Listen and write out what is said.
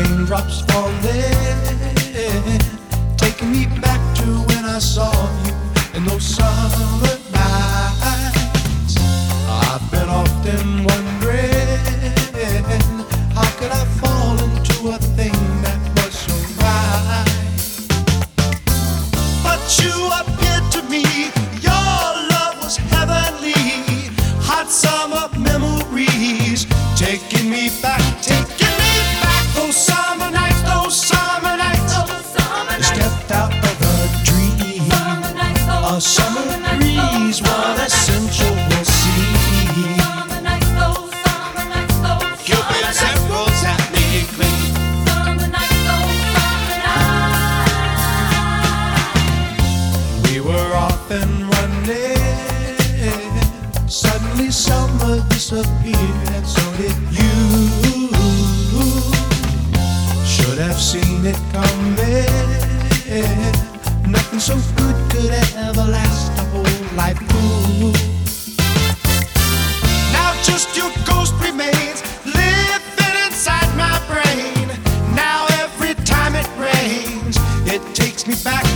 raindrops falling, taking me back to when I saw you in those summer nights. I've been often wondering, how could I fall into a thing that was so right? But you appeared to me, your love was heavenly. Hot summer memories, taking me back, those summer nights, those summer nights. I stepped out of a dream, a summer breeze, what a sensual scene. Cupid's arrows had me clean. We were off and running, suddenly summer disappeared, and so did you. Should have seen it coming. Nothing so good could ever last a whole life through. Now just your ghost remains living inside my brain. Now every time it rains, it takes me back